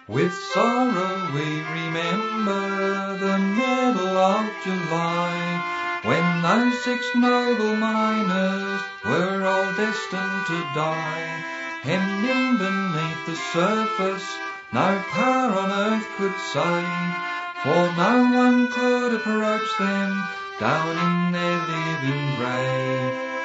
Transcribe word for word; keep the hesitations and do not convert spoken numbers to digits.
With sorrow we remember the middle of July, when those six noble miners were all destined to die. Hemmed in beneath the surface, no power on earth could save, for no one could approach them down in their living grave.